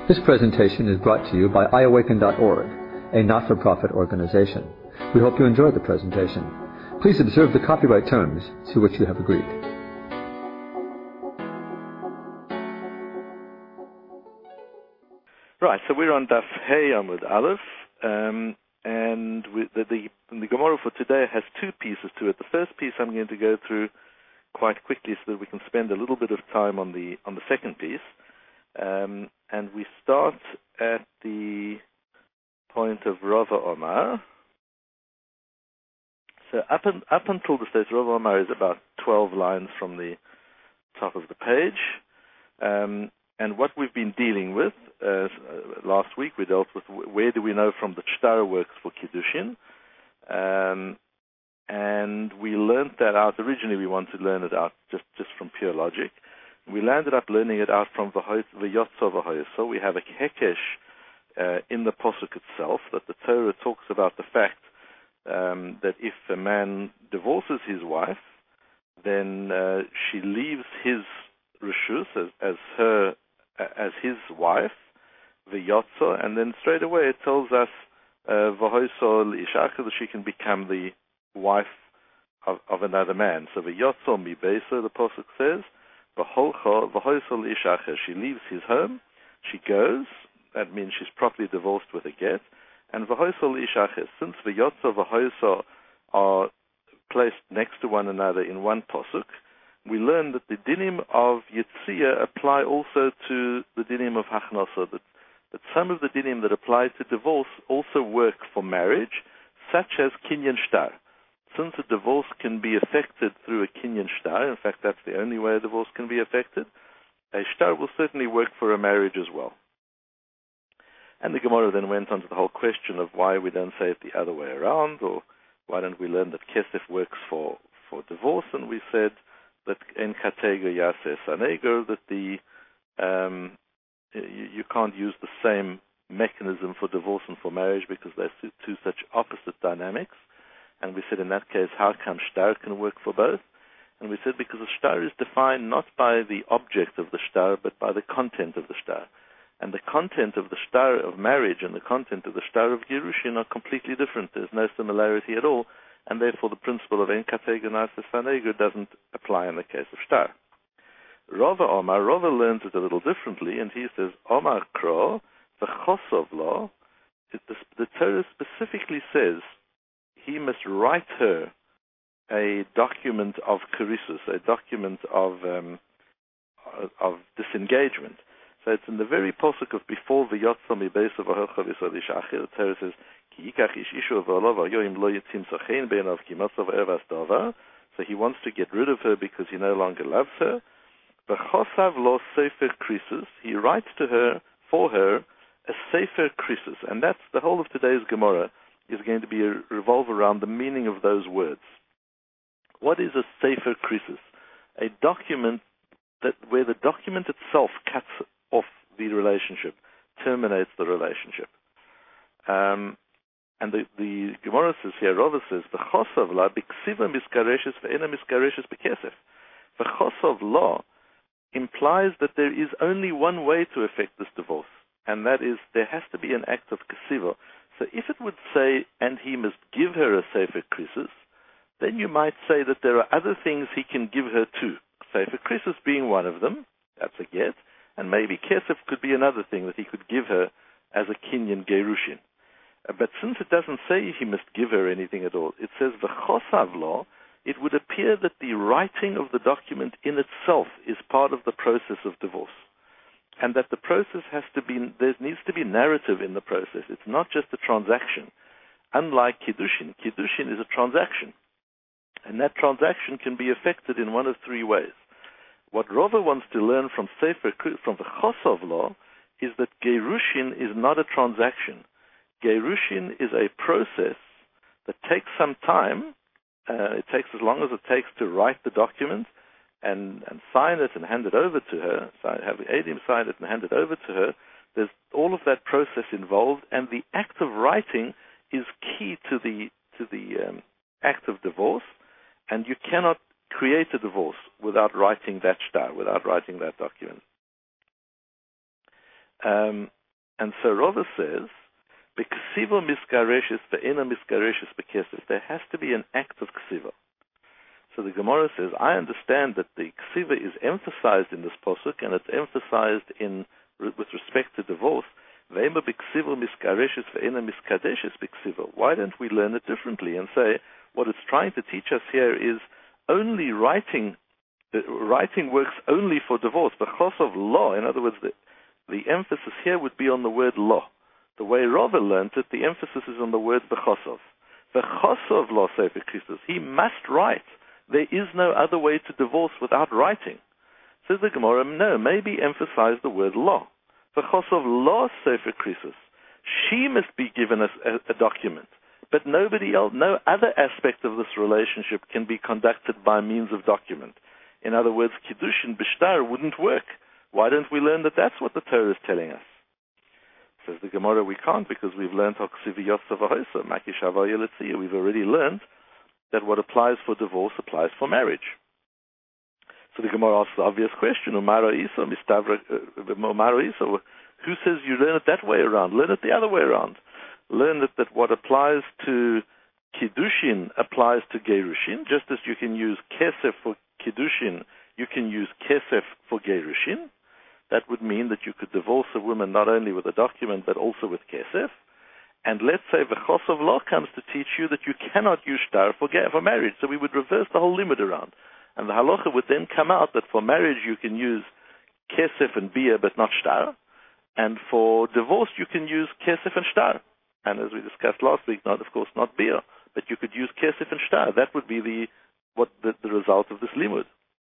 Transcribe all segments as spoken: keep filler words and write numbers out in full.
This presentation is brought to you by i awaken dot org, a not-for-profit organization. We hope you enjoy the presentation. Please observe the copyright terms to which you have agreed. Right, so we're on Daf Hey Amud Aleph, um, and we, the, the, the Gemara for today has two pieces to it. The first piece I'm going to go through quite quickly so that we can spend a little bit of time on the on the second piece. Um, and we start at the point of Rava Omar. So up, in, up until the stage, Rava Omar is about twelve lines from the top of the page. Um, and what we've been dealing with, uh, last week we dealt with where do we know from the Shtar works for Kiddushin. Um, and we learned that out. Originally we wanted to learn it out just, just from pure logic. We landed up learning it out from V'yotzo V'hoyso. We have a hekesh uh, in the posuk itself, that the Torah talks about the fact um, that if a man divorces his wife, then uh, she leaves his reshus as, as her as his wife, V'yotzo, and then straight away it tells us V'hoyso l'ishacha, that she can become the wife of, of another man. So V'yotzo mi beso, the posuk says. She leaves his home, she goes, that means she's properly divorced with a get, and since V'yotzo V'hoyso are placed next to one another in one posuk, we learn that the dinim of Yitzia apply also to the dinim of Hachnosa, that, that some of the dinim that apply to divorce also work for marriage, such as Kinyan Shtar. Since a divorce can be effected through a Kinyan Shtar, in fact that's the only way a divorce can be effected, a Shtar will certainly work for a marriage as well. And the Gemara then went on to the whole question of why we don't say it the other way around, or why don't we learn that Kesef works for, for divorce, and we said that En Katega Yaseh Saneger, that the um, you, you can't use the same mechanism for divorce and for marriage because they're two, two such opposite dynamics. And we said in that case, how come shtar can work for both? And we said because the shtar is defined not by the object of the shtar, but by the content of the shtar. And the content of the shtar of marriage and the content of the shtar of Girushin are completely different. There's no similarity at all, and therefore the principle of En Katega Yaseh Saneger doesn't apply in the case of shtar. Rava Omar, Rava learns it a little differently, and he says, Omar Kro, the Chosov law, the Torah specifically says, he must write her a document of kerisus, a document of um, of disengagement. So it's in the very posuk of before V'yotzo mi beso v'hocha v'yisod ishachir. The Torah says, Ki yikach ish ishu v'olo v'yoyim lo yitzim sochein be'enav ki motzo v'ervas dova. So he wants to get rid of her because he no longer loves her. V'chosav lo sefer krisus. He writes to her, for her, a sefer krisus. And that's the whole of today's Gemara is going to be a revolve around the meaning of those words. What is a sefer krisus? A document that where the document itself cuts off the relationship, terminates the relationship. Um, and the, the Gemara says here, Rava says, the chosav la b'ksiva miskareshes ve'ena miskareshes b'kesef. The chosav la implies that there is only one way to effect this divorce, and that is there has to be an act of kesiva. So if it would say, and he must give her a sefer krisus, then you might say that there are other things he can give her too. Sefer krisus being one of them, that's a get, and maybe kesef could be another thing that he could give her as a kinyan gerushin. Uh, but since it doesn't say he must give her anything at all, it says v'chosav lo, it would appear that the writing of the document in itself is part of the process of divorce. And that the process has to be, there needs to be narrative in the process. It's not just a transaction. Unlike Kiddushin, Kiddushin is a transaction. And that transaction can be effected in one of three ways. What Rava wants to learn from Sefer, from the Chosov law, is that Gerushin is not a transaction. Gerushin is a process that takes some time. Uh, it takes as long as it takes to write the document, and, and sign it and hand it over to her, so have the Eidim sign it and hand it over to her. There's all of that process involved, and the act of writing is key to the to the um, act of divorce, and you cannot create a divorce without writing that shtar, without writing that document. Um, And so Rava says, B'ksiva misgareshes ve'ena misgareshes b'kesef. There has to be an act of ksiva. So the Gemara says, I understand that the ksiva is emphasized in this posuk, and it's emphasized in with respect to divorce. Ve'ema b'ksiva misgareshes ve'ena miskadeshes b'ksiva. Why don't we learn it differently and say, what it's trying to teach us here is only writing, the, writing works only for divorce. The chos of law, in other words, the, the emphasis here would be on the word law. The way Rava learned it, the emphasis is on the word b'chosov. B'chosov lo sefer Christus. He must write. There is no other way to divorce without writing. Says the Gemara, no, maybe emphasize the word law. B'chosov lo sefer Christus. She must be given a, a, a document. But nobody else, no other aspect of this relationship can be conducted by means of document. In other words, Kiddushin b'shtar wouldn't work. Why don't we learn that that's what the Torah is telling us? Says the Gemara, we can't because we've learned We've already learned that what applies for divorce applies for marriage. So the Gemara asks the obvious question, who says you learn it that way around? Learn it the other way around. Learn that, that what applies to Kiddushin applies to Gerushin, just as you can use Kesef for Kiddushin, you can use Kesef for Gerushin. That would mean that you could divorce a woman not only with a document, but also with Kesef. And let's say the Chos of Law comes to teach you that you cannot use Shtar for, for marriage. So we would reverse the whole limit around. And the Halacha would then come out that for marriage you can use Kesef and Bia, but not Shtar. And for divorce you can use Kesef and Shtar. And as we discussed last week, not of course not Bia, but you could use Kesef and Shtar. That would be the what the, the result of this limud.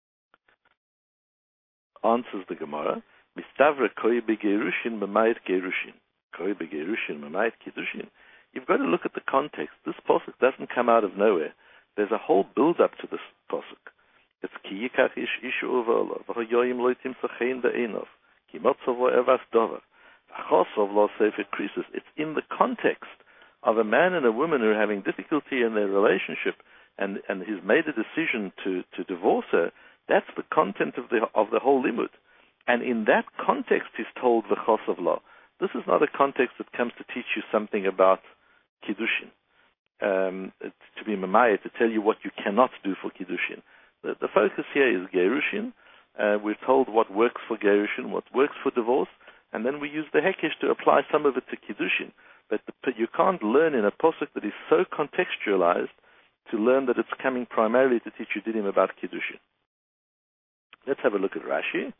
Answers the Gemara, Mistavra koi begerushin mamayit gerushin. Koi begerushin mamayit kiddushin. You've got to look at the context. This posuk doesn't come out of nowhere. There's a whole build-up to this posuk. It's ki yikach ish ishu uva v'hoyoyim loitim sachein ve'enov ki motzavo evas dover v'chosov lo sefer krisus. It's in the context of a man and a woman who are having difficulty in their relationship, and, and he's made a decision to, to divorce her. That's the content of the of the whole limud. And in that context he's told the chos of law. This is not a context that comes to teach you something about Kiddushin, um, to be mamaya, to tell you what you cannot do for Kiddushin. The, the focus here is Gerushin. Uh, we're told what works for Gerushin, what works for divorce, and then we use the Hekesh to apply some of it to Kiddushin. But the, you can't learn in a posuk that is so contextualized to learn that it's coming primarily to teach you dinim about Kiddushin. Let's have a look at Rashi.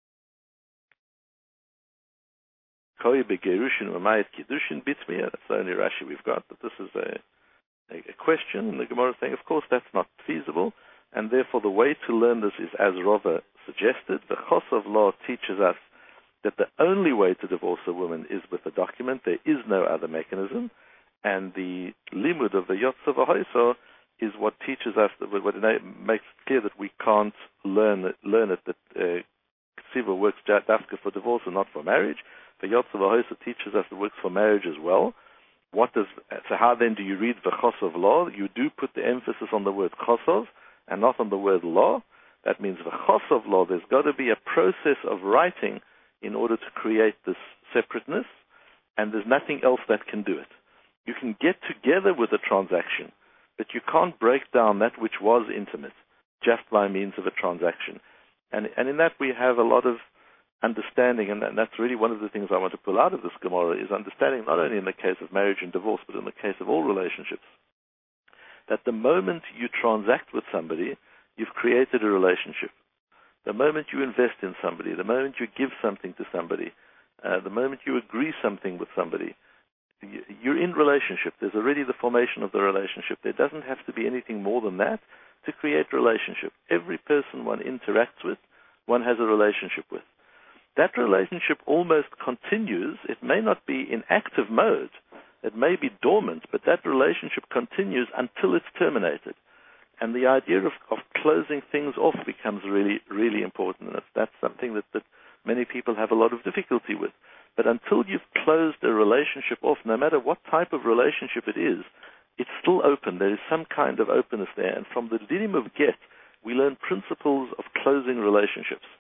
Koi begerushin umayit kiddushin bitmiya. That's the only Rashi we've got, but this is a, a, a question, and the Gemara is saying, of course, that's not feasible, and therefore the way to learn this is as Rava suggested. The Chos of Law teaches us that the only way to divorce a woman is with a document. There is no other mechanism, and the limud of the Yotzav HaHoiso is what teaches us, that what makes it clear that we can't learn it, learn it that uh, Ksiva works dafka for divorce and not for marriage. The Yotzav HaHoiso teaches us it works for marriage as well. What does so? How then do you read the Chosov law? You do put the emphasis on the word Chosov and not on the word law. That means the Chosov law. There's got to be a process of writing in order to create this separateness, and there's nothing else that can do it. You can get together with a transaction, but you can't break down that which was intimate just by means of a transaction. And, and in that we have a lot of understanding, and that's really one of the things I want to pull out of this Gemara, is understanding not only in the case of marriage and divorce, but in the case of all relationships, that the moment you transact with somebody, you've created a relationship. The moment you invest in somebody, the moment you give something to somebody, uh, the moment you agree something with somebody, you're in relationship. There's already the formation of the relationship. There doesn't have to be anything more than that to create relationship. Every person one interacts with, one has a relationship with. That relationship almost continues. It may not be in active mode. It may be dormant, but that relationship continues until it's terminated. And the idea of, of closing things off becomes really, really important. And that's something that, that many people have a lot of difficulty with. But until you've closed a relationship off, no matter what type of relationship it is, it's still open. There is some kind of openness there. And from the dinim of get, we learn principles of closing relationships.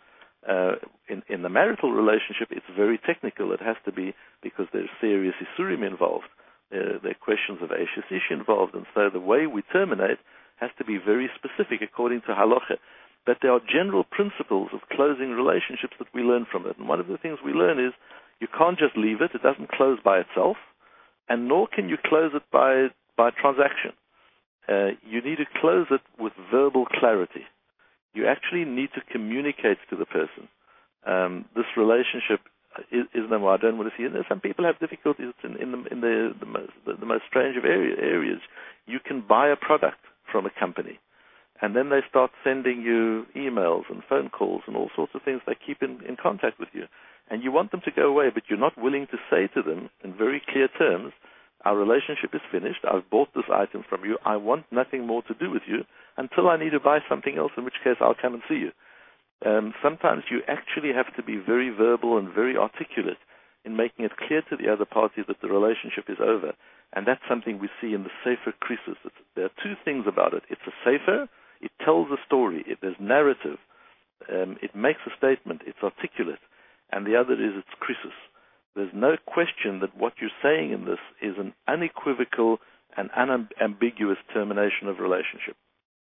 Uh, in, in the marital relationship, it's very technical. It has to be because there's serious isurim involved. Uh, there are questions of Eishes Ish involved, and so the way we terminate has to be very specific according to halacha. But there are general principles of closing relationships that we learn from it. And one of the things we learn is you can't just leave it. It doesn't close by itself. And nor can you close it by, by transaction. Uh, you need to close it with verbal clarity. You actually need to communicate to the person. Um, this relationship is, is no more. I don't want to see it. Some people have difficulties in, in, the, in the, the, most, the, the most strange of area, areas. You can buy a product from a company, and then they start sending you emails and phone calls and all sorts of things. They keep in, in contact with you. And you want them to go away, but you're not willing to say to them in very clear terms, our relationship is finished. I've bought this item from you. I want nothing more to do with you until I need to buy something else, in which case I'll come and see you. Um, sometimes you actually have to be very verbal and very articulate in making it clear to the other party that the relationship is over. And that's something we see in the Sefer Krisus. There are two things about it. It's a Sefer. It tells a story. It, there's narrative. Um, it makes a statement. It's articulate. And the other is it's Krisus. There's no question that what you're saying in this is an unequivocal and unambiguous termination of relationship.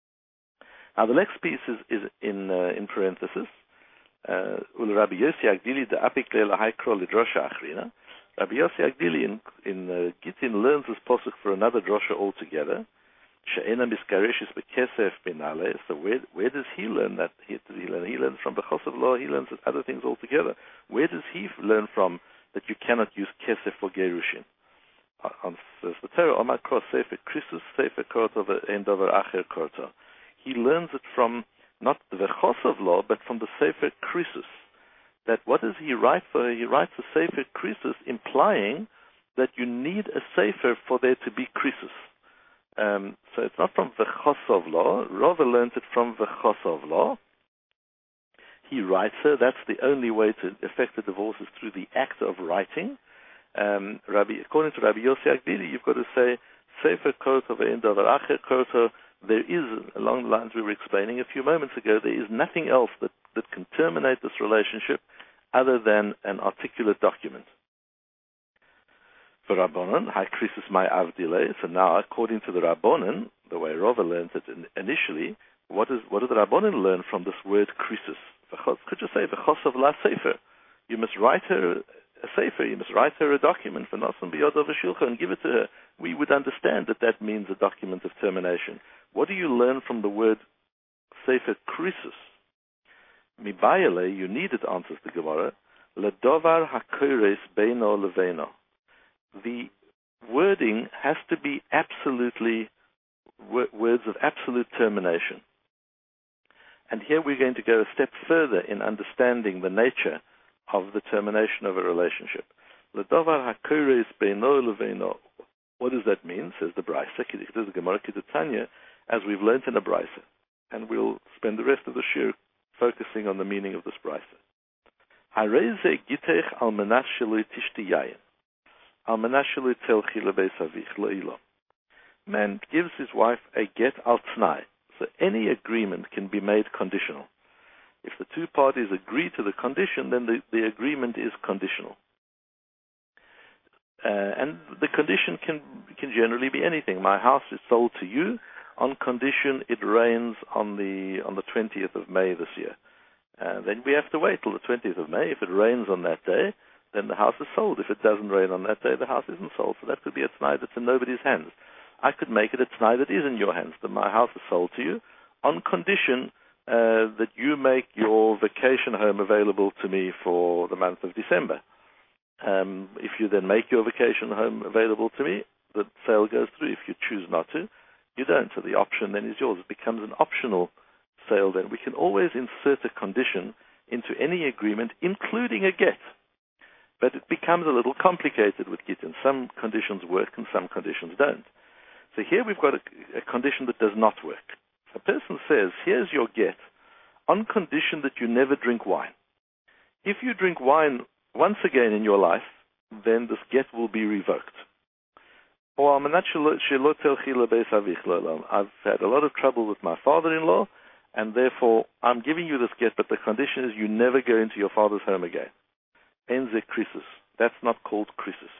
Now, the next piece is, is in uh, in parenthesis. Uh, Rabbi Yossi Agdili de Apikle Lahaikro Lidrosha Achrina. Rabbi Yossi Agdili in, in uh, Gittin learns this posuk for another drosha altogether. She'ena miskareshis bekesef binale. So where where does he learn that? He, he, learn, he learns from Bechos of Law. He learns other things altogether. Where does he learn from that you cannot use kesef for gerushin? On the Torah, Omar Kros Sefer Krisus Sefer Korto Endover Acher Korto. He learns it from not the Bechos of Law, but from the Sefer Krisus. That what does he write for? He writes a Sefer Krisus, implying that you need a Sefer for there to be Krisus. Um, so it's not from Vechos of Law. Rava learned it from Vechos of Law. He writes her. That's the only way to effect a divorce is through the act of writing. Um, Rabbi, according to Rabbi Yossi Agdili, you've got to say Sefer Korto ve'endavar acher Korto. There is, along the lines we were explaining a few moments ago, there is nothing else that, that can terminate this relationship other than an articulate document. For Rabbanon, Hai Krisus Mai Avdile. So now, according to the Rabbanon, the way Rava learned it in, initially, what is what did the Rabbanon learn from this word Krisus? Could you say V'chos of La Sefer? You must write her a Sefer. You must write her a document for Nasan B'yod of a Shilcha and give it to her. We would understand that that means a document of termination. What do you learn from the word Sefer Krisus? Mibayale, you need it, answers the Gemara. Ledovar hakoires beino leveino. The wording has to be absolutely w- words of absolute termination. And here we're going to go a step further in understanding the nature of the termination of a relationship. Ledovar hakoires beino leveino. What does that mean? Says the Brisa. This is the Gemara Kiddutanya, as we've learned in the Brisa. And we'll spend the rest of the shir focusing on the meaning of this Brisa. Hareze gitech al menas shelo tishti yayin. Man gives his wife a get al t'nai, so any agreement can be made conditional. If the two parties agree to the condition, then the, the agreement is conditional. Uh, and the condition can can generally be anything. My house is sold to you on condition it rains on the on the twentieth of May this year. Uh, then we have to wait till the twentieth of May. If it rains on that day, then the house is sold. If it doesn't rain on that day, the house isn't sold. So that could be a t'nai that's in nobody's hands. I could make it a t'nai that is in your hands, that my house is sold to you on condition uh, that you make your vacation home available to me for the month of December. Um, if you then make your vacation home available to me, the sale goes through. If you choose not to, you don't. So the option then is yours. It becomes an optional sale then. We can always insert a condition into any agreement, including a get. But it becomes a little complicated with Gittin. Some conditions work and some conditions don't. So here we've got a, a condition that does not work. A person says, here's your get, on condition that you never drink wine. If you drink wine once again in your life, then this get will be revoked. Or I've had a lot of trouble with my father-in-law. and therefore I'm giving you this get, but the condition is you never go into your father's home again. Ein ze krisis. That's not called krisis.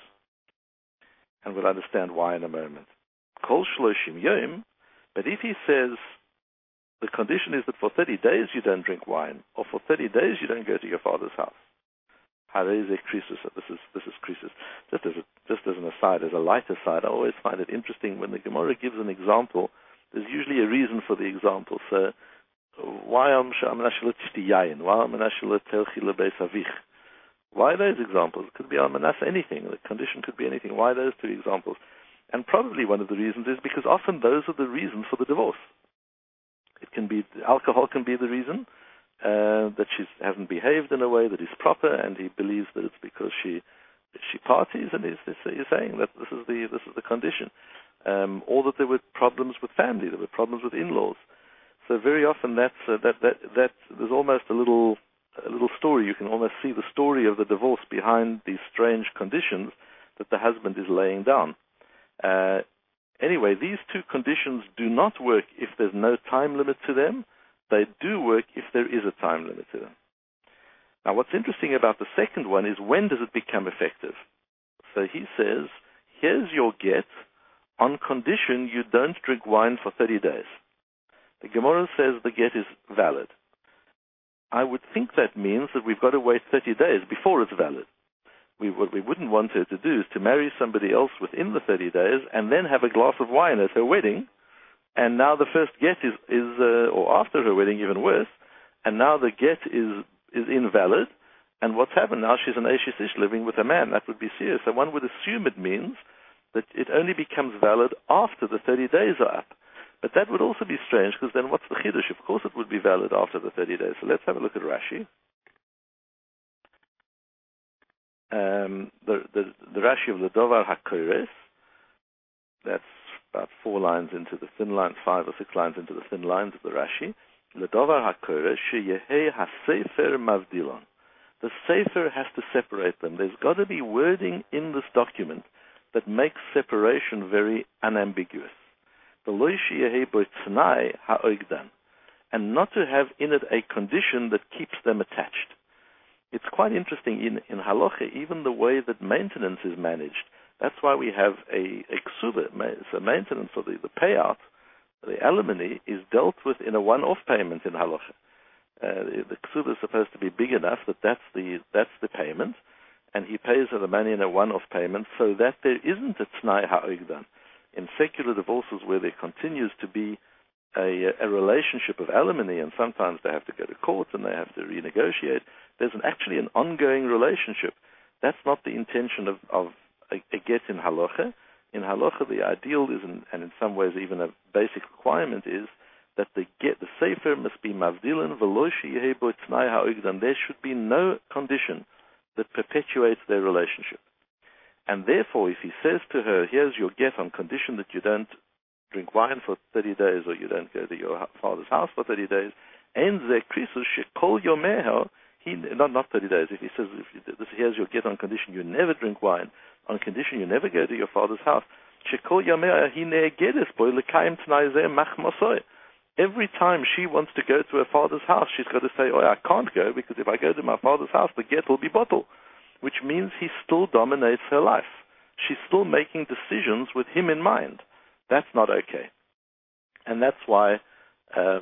And we'll understand why in a moment. Kol shloshim yom, but if he says the condition is that for thirty days you don't drink wine, or for thirty days you don't go to your father's house, harei ze krisis. This is this is krisis. Just as a, just as an aside, as a lighter side, I always find it interesting when the Gemara gives an example. There's usually a reason for the example. So, why am menashe tishti yayin? Why am menashe telchi lebeis avich? Why those examples? It could be almanas anything. The condition could be anything. Why those two examples? And probably one of the reasons is because often those are the reasons for the divorce. It can be alcohol can be the reason uh, that she hasn't behaved in a way that is proper, and he believes that it's because she she parties, and he's, he's saying that this is the this is the condition, um, or that there were problems with family, there were problems with in-laws. So very often that's uh, that that that there's almost a little. a little story. You can almost see the story of the divorce behind these strange conditions that the husband is laying down. Uh, anyway, these two conditions do not work if there's no time limit to them. They do work if there is a time limit to them. Now, what's interesting about the second one is when does it become effective? So he says, here's your get on condition you don't drink wine for thirty days. The Gemara says the get is valid. I would think that means that we've got to wait thirty days before it's valid. We, what we wouldn't want her to do is to marry somebody else within the thirty days and then have a glass of wine at her wedding, and now the first get is, is uh, or after her wedding even worse, and now the get is is invalid, and what's happened now? She's an Eshes Ish living with a man. That would be serious. So one would assume it means that it only becomes valid after the thirty days are up. But that would also be strange, because then what's the chiddush? Of course it would be valid after the thirty days. So let's have a look at Rashi. Um, the, the, the Rashi of the Dovar HaKoires, that's about four lines into the thin lines, five or six lines into the thin lines of the Rashi. The Dovar HaKoires, sheyehei ha-sefer mavdilon. The sefer has to separate them. There's got to be wording in this document that makes separation very unambiguous. And not to have in it a condition that keeps them attached. It's quite interesting in, in halacha, even the way that maintenance is managed. That's why we have a, a ksuba, so maintenance, or the, the payout, the alimony, is dealt with in a one-off payment in halacha. Uh, the, the ksuba is supposed to be big enough that that's the, that's the payment, and he pays her the money in a one-off payment so that there isn't a t'nai ha'ogdan. In secular divorces where there continues to be a, a relationship of alimony, and sometimes they have to go to court and they have to renegotiate, there's an, actually an ongoing relationship. That's not the intention of, of a, a get in halacha. In halacha, the ideal is, in, and in some ways even a basic requirement is, that the get, the sefer must be mavdilan v'lo sheyeh bo t'nai ha'ogdan. There should be no condition that perpetuates their relationship. And therefore, if he says to her, here's your get on condition that you don't drink wine for thirty days, or you don't go to your father's house for thirty days, and ze krisus shekol yomeha, he not not thirty days. If he says, if you, this, here's your get on condition you never drink wine, on condition you never go to your father's house, shekol yomeha he ne'egedes boy lekayim t'nai ze machmasoi. Every time she wants to go to her father's house, she's got to say, oh, I can't go, because if I go to my father's house, the get will be bottled. Which means he still dominates her life. She's still making decisions with him in mind. That's not okay. And that's why um,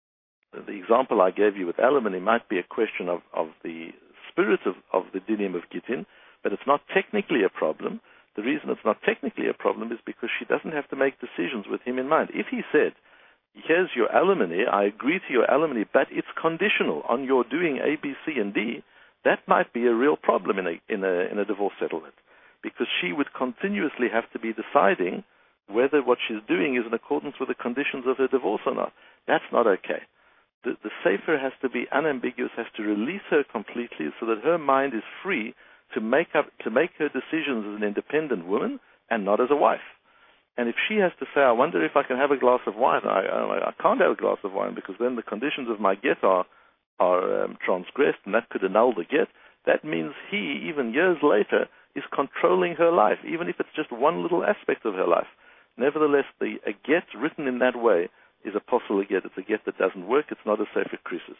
the example I gave you with alimony might be a question of, of the spirit of, of the dinim of Gittin, but it's not technically a problem. The reason it's not technically a problem is because she doesn't have to make decisions with him in mind. If he said, here's your alimony, I agree to your alimony, but it's conditional on your doing A, B, C, and D, that might be a real problem in a, in a, in a divorce settlement, because she would continuously have to be deciding whether what she's doing is in accordance with the conditions of her divorce or not. That's not okay. The, the sefer has to be unambiguous, has to release her completely so that her mind is free to make up, to make her decisions as an independent woman and not as a wife. And if she has to say, I wonder if I can have a glass of wine, I, I, I can't have a glass of wine because then the conditions of my get are are um, transgressed, and that could annul the get, that means he, even years later, is controlling her life, even if it's just one little aspect of her life. Nevertheless, the a get written in that way is a possible get. It's a get that doesn't work. It's not a sefer krisus.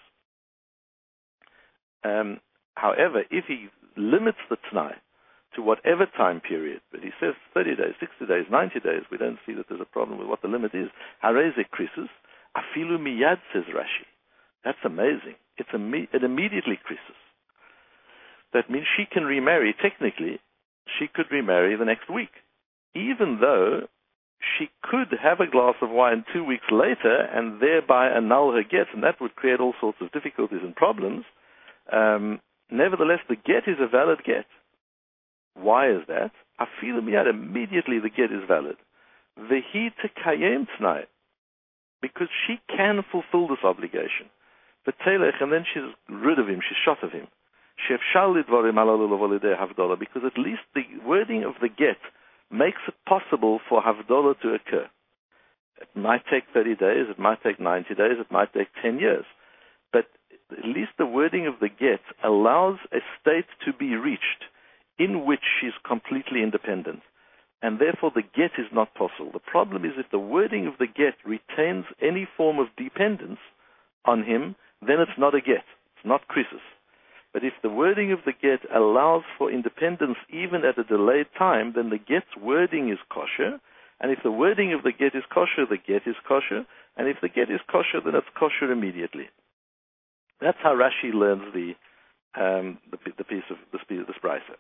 Um, however, if he limits the t'nai to whatever time period, but he says thirty days, sixty days, ninety days, we don't see that there's a problem with what the limit is. Hareze krisus, afilu miyad, says Rashi. That's amazing. It's imme- it immediately krisus. That means she can remarry. Technically, she could remarry the next week, even though she could have a glass of wine two weeks later and thereby annul her get, and that would create all sorts of difficulties and problems. Um, nevertheless, the get is a valid get. Why is that? Afilu miyad, immediately the get is valid. Vehi tekayem t'nai, because she can fulfill this obligation. V'telech, and then she's rid of him, she's shot of him. Because at least the wording of the get makes it possible for Havdalah to occur. It might take thirty days, it might take ninety days, it might take ten years. But at least the wording of the get allows a state to be reached in which she's completely independent. And therefore the get is not possible. The problem is if the wording of the get retains any form of dependence on him, then it's not a get. It's not krisus. But if the wording of the get allows for independence even at a delayed time, then the get's wording is kosher. And if the wording of the get is kosher, the get is kosher. And if the get is kosher, then it's kosher immediately. That's how Rashi learns the um, the, the piece of this this brisa.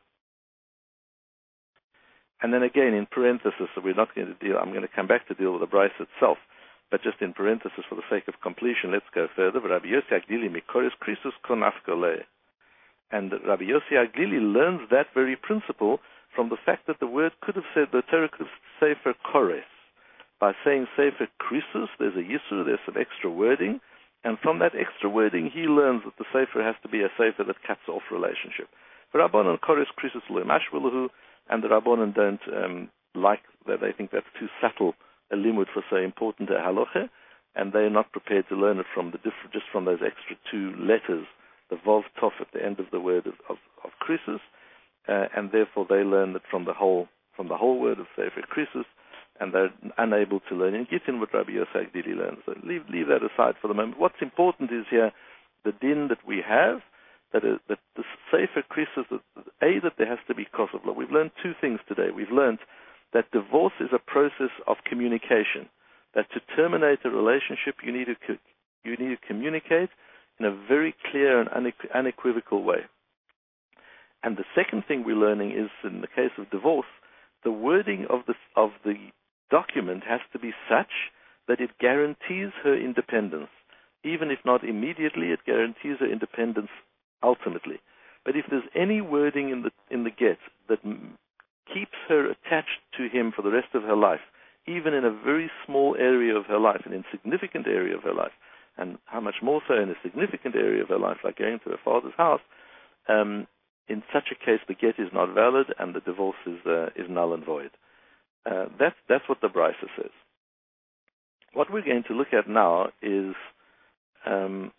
And then again, in parenthesis, so we're not going to deal. I'm going to come back to deal with the brisa itself. But just in parenthesis, for the sake of completion, let's go further. Rabbi Yossi Aglili mikoris krisus konafkole. And Rabbi Yossi Aglili learns that very principle from the fact that the word could have said, the Torah could have sefer kores. By saying sefer krisus, there's a yisur, there's some extra wording, and from that extra wording, he learns that the sefer has to be a sefer that cuts off relationship. For Rabbanan, kores krisus lo mashvilahu, and the Rabbanan don't um, like that. They think that's too subtle a limud for so important a halacha, and they're not prepared to learn it from the diff- just from those extra two letters, the Vav Tov at the end of the word of, of, of krisus, uh, and therefore they learn it from the whole from the whole word of sefer krisus, and they're unable to learn in Gittin what Rabbi Yossi Aglili learns. So leave leave that aside for the moment. What's important is here the din that we have, that is, that the sefer krisus, that a that there has to be kosov. We've learned two things today. We've learned that divorce is a process of communication. That to terminate a relationship, you need to co- you need to communicate in a very clear and unequ- unequivocal way. And the second thing we're learning is, in the case of divorce, the wording of the of the document has to be such that it guarantees her independence. Even if not immediately, it guarantees her independence ultimately. But if there's any wording in the in the get that m- keeps her attached to him for the rest of her life, even in a very small area of her life, an insignificant area of her life, and how much more so in a significant area of her life, like going to her father's house, um, in such a case the get is not valid and the divorce is uh, is null and void. Uh, that's that's what the brisa says. What we're going to look at now is um,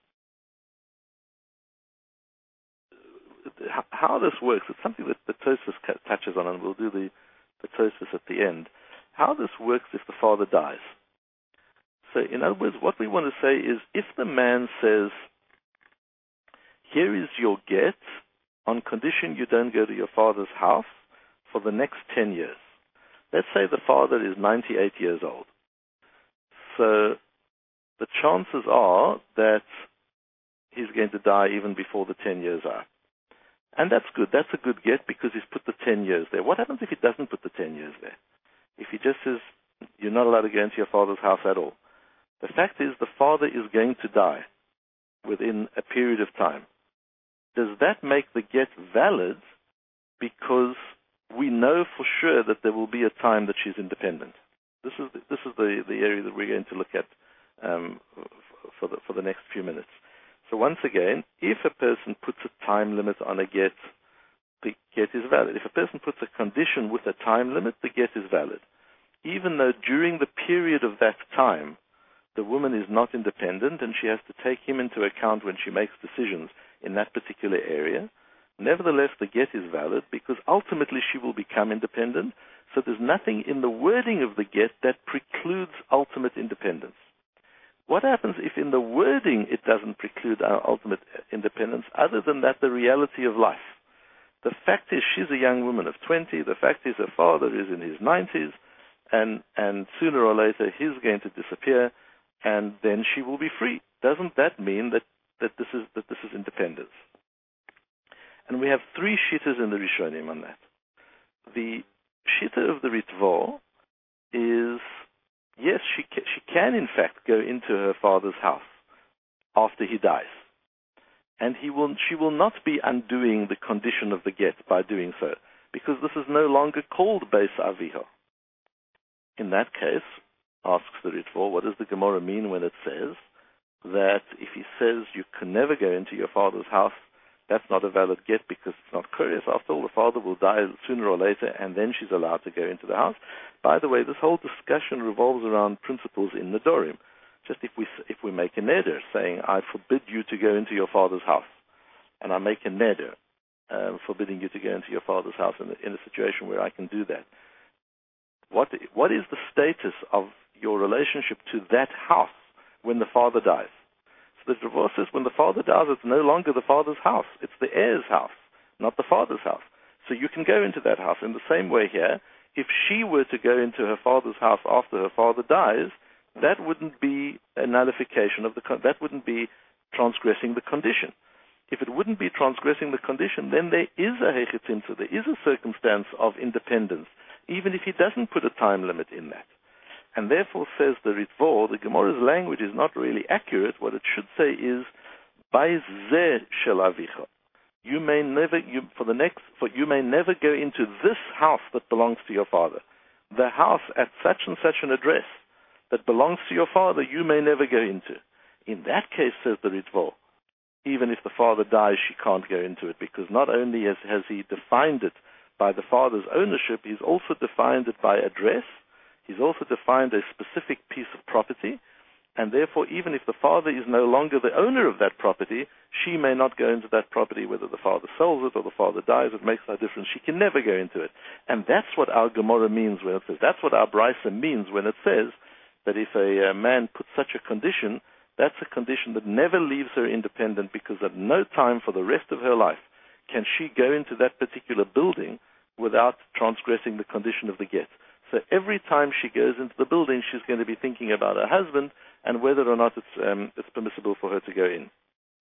how this works. It's something that the Tosfos touches on, and we'll do the, the Tosfos at the end. How this works if the father dies. So, in other words, what we want to say is, if the man says, here is your get, on condition you don't go to your father's house for the next ten years. Let's say the father is ninety-eight years old. So, the chances are that he's going to die even before the ten years are. And that's good. That's a good get because he's put the ten years there. What happens if he doesn't put the ten years there? If he just says, you're not allowed to go into your father's house at all. The fact is, the father is going to die within a period of time. Does that make the get valid because we know for sure that there will be a time that she's independent? This is the, this is the, the area that we're going to look at um, for the for the next few minutes. So once again, if a person puts a time limit on a get, the get is valid. If a person puts a condition with a time limit, the get is valid. Even though during the period of that time, the woman is not independent and she has to take him into account when she makes decisions in that particular area, nevertheless, the get is valid because ultimately she will become independent. So there's nothing in the wording of the get that precludes ultimate independence. What happens if in the wording it doesn't preclude our ultimate independence? Other than that, the reality of life. The fact is, she's a young woman of twenty. The fact is, her father is in his nineties, and and sooner or later he's going to disappear, and then she will be free. Doesn't that mean that, that this is that this is independence? And we have three shittas in the Rishonim on that. The shitta of the Ritva is, yes, she ca- she can in fact go into her father's house after he dies. And he will, she will not be undoing the condition of the get by doing so, because this is no longer called Beis Aviha. In that case, asks the Ritva, what does the Gemara mean when it says that if he says you can never go into your father's house, that's not a valid get because it's not curious. After all, the father will die sooner or later, and then she's allowed to go into the house. By the way, this whole discussion revolves around principles in Nedorim. Just if we if we make a neder saying, I forbid you to go into your father's house, and I make a neder um, forbidding you to go into your father's house in a, in a situation where I can do that, what what is the status of your relationship to that house when the father dies? So the divorce says when the father dies, it's no longer the father's house. It's the heir's house, not the father's house. So you can go into that house. In the same way here, if she were to go into her father's house after her father dies, that wouldn't be a nullification of the con- that wouldn't be transgressing the condition. If it wouldn't be transgressing the condition, then there is a hechetzimtza, there is a circumstance of independence, even if he doesn't put a time limit in that. And therefore, says the Ritva, the Gemara's language is not really accurate. What it should say is, "By zeh shel avicha." You may never, you, for the next, for you may never go into this house that belongs to your father. The house at such and such an address that belongs to your father, you may never go into. In that case, says the Ritva, even if the father dies, she can't go into it, because not only has, has he defined it by the father's ownership, he's also defined it by address. He's also defined a specific piece of property, and therefore, even if the father is no longer the owner of that property, she may not go into that property, whether the father sells it or the father dies. It makes no difference. She can never go into it. And that's what our Gemara means when it says, that's what our Brisa means when it says that if a, a man puts such a condition, that's a condition that never leaves her independent, because at no time for the rest of her life can she go into that particular building without transgressing the condition of the get. So every time she goes into the building, she's going to be thinking about her husband and whether or not it's, um, it's permissible for her to go in.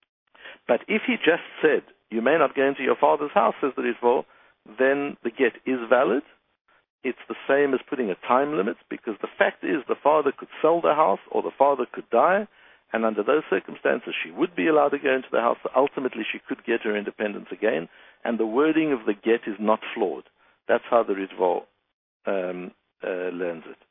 But if he just said, you may not go into your father's house, says the Ritva, then the get is valid. It's the same as putting a time limit, because the fact is the father could sell the house or the father could die, and under those circumstances she would be allowed to go into the house. So ultimately she could get her independence again, and the wording of the get is not flawed. That's how the Ritva um, uh, learns it.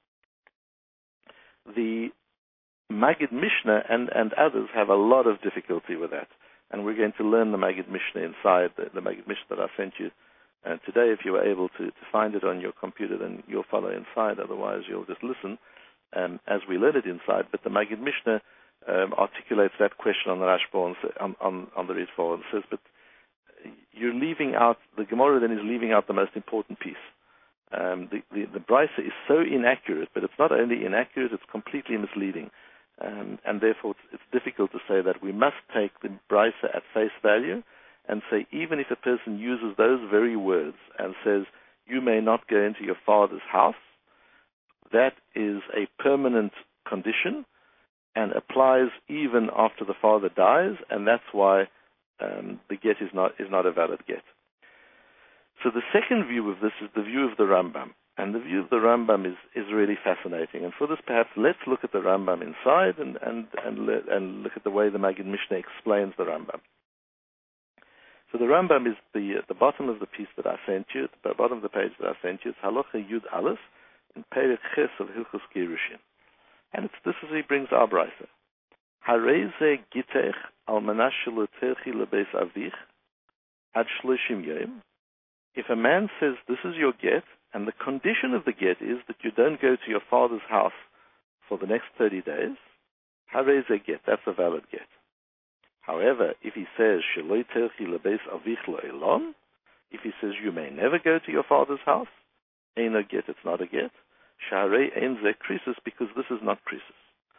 The Maggid Mishnah and, and others have a lot of difficulty with that, and we're going to learn the Maggid Mishnah inside, the, the Maggid Mishnah that I sent you uh, today. If you were able to, to find it on your computer, then you'll follow inside, otherwise you'll just listen um, as we learn it inside. But the Maggid Mishnah um, articulates that question on the Rashba, on, on, on the Ritva, and says, but you're leaving out, the Gemara then is leaving out the most important piece. Um, the, the, the Brisa is so inaccurate, but it's not only inaccurate, it's completely misleading. Um, and therefore, it's, it's difficult to say that. We must take the Brisa at face value and say, even if a person uses those very words and says, you may not go into your father's house, that is a permanent condition and applies even after the father dies, and that's why um, the get is not, is not a valid get. So the second view of this is the view of the Rambam. And the view of the Rambam is, is really fascinating. And for this, perhaps, let's look at the Rambam inside and, and, and, and look at the way the Maggid Mishnah explains the Rambam. So the Rambam is the, at the bottom of the piece that I sent you, at the bottom of the page that I sent you, it's Halacha Yud Aleph in Perek Ches of Hilchos Gerushin. And it's, this is, he brings our Brisa. Hareze gitech al manash shelo terchi lebeis avich ad shloshim yom. If a man says, this is your get, and the condition of the get is that you don't go to your father's house for the next thirty days, harei ze get, that's a valid get. However, if he says, Sheloi terchi lebeis avich lo'elam, if he says, you may never go to your father's house, ein a get, it's not a get, sharei ein ze krisis, because this is not krisis.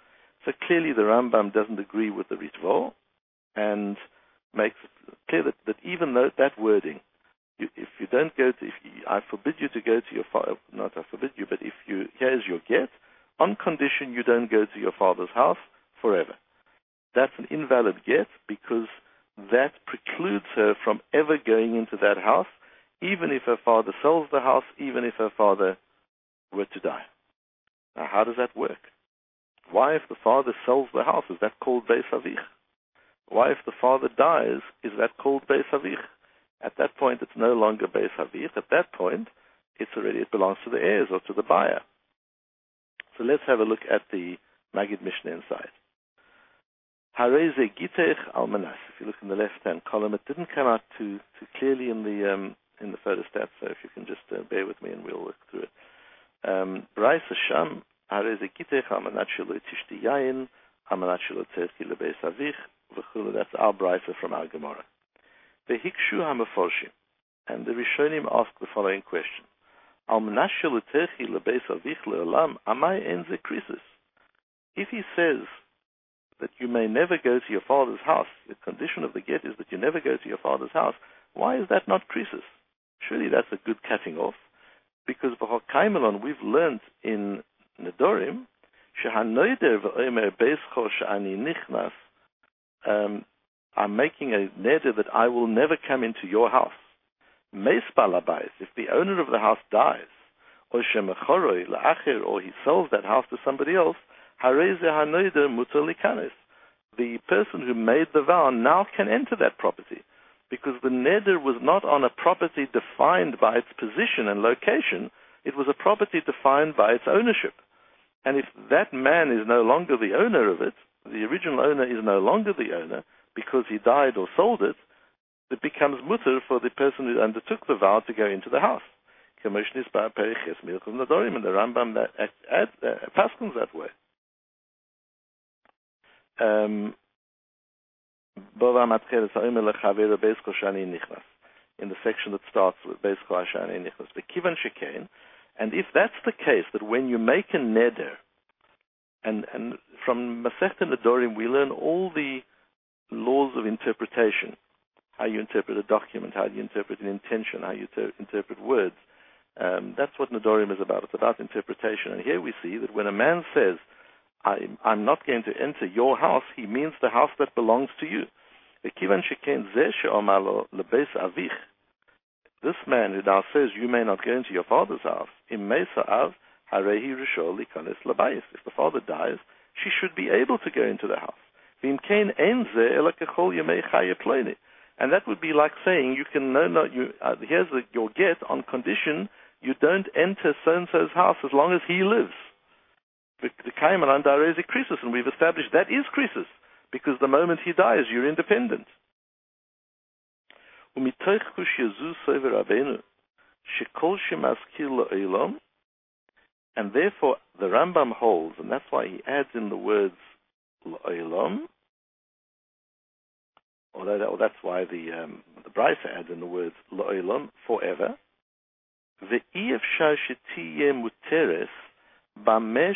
So clearly the Rambam doesn't agree with the Ritva and makes it clear that, that even though that wording, you, if you don't go to, if you, I forbid you to go to your father, not I forbid you, but if you, here's your get, on condition you don't go to your father's house forever. That's an invalid get because that precludes her from ever going into that house, even if her father sells the house, even if her father were to die. Now, how does that work? Why, if the father sells the house, is that called Beis Avich? Why, if the father dies, is that called Beis Avich? At that point, it's no longer Beis Avich. At that point, it's already, it belongs to the heirs or to the buyer. So let's have a look at the Magid Mishnah inside. Hareze Gitech Almanas. If you look in the left-hand column, it didn't come out too too clearly in the um, in the photostat. So if you can just uh, bear with me, and we'll work through it. Brais Hasham Hareze Gitech Almanat Shelo Tishti Yayin Almanat Shelo Tzerchi LeBeis Avich V'chulu. That's our brisa from our Gemara. The Hikshu HaMeforshim, and the Rishonim ask the following question: Almanat Shelo Tzerchi LeBeis Avich LeOlam Amai En Ze Krisis. If he says that you may never go to your father's house, the condition of the get is that you never go to your father's house, why is that not krisis? Surely that's a good cutting off, because v'hokaimelon, we've learned in Nedorim, shehanoider v'omer beischo she'ani nichnas, um, I'm making a neder that I will never come into your house. Meis balabais, if the owner of the house dies, or shemechoroi la'acher, or he sells that house to somebody else, the person who made the vow now can enter that property, because the neder was not on a property defined by its position and location. It was a property defined by its ownership. And if that man is no longer the owner of it, the original owner is no longer the owner because he died or sold it, it becomes mutter for the person who undertook the vow to go into the house. And the Rambam that adds, uh, paskins that way. Um, in the section that starts with Beisko Hashani Nichnas, Bekivan Shekain, and if that's the case, that when you make a neder, and, and from Masechta Nedorim we learn all the laws of interpretation, how you interpret a document, how you interpret an intention, how you ter- interpret words. Um, that's what Nedorim is about. It's about interpretation. And here we see that when a man says, I'm, I'm not going to enter your house, he means the house that belongs to you. This man who now says, you may not go into your father's house, if the father dies, she should be able to go into the house. And that would be like saying, you can no, no, you, uh, here's the, your get on condition you don't enter so-and-so's house as long as he lives. The Kaiman is a krisis, and we've established that is krisis, because the moment he dies, you're independent. And therefore, the Rambam holds, and that's why he adds in the words l'olam, or that, or that's why the um, the Brisa adds in the words l'olam, forever. Ve'iyef shashitiye muteres. The,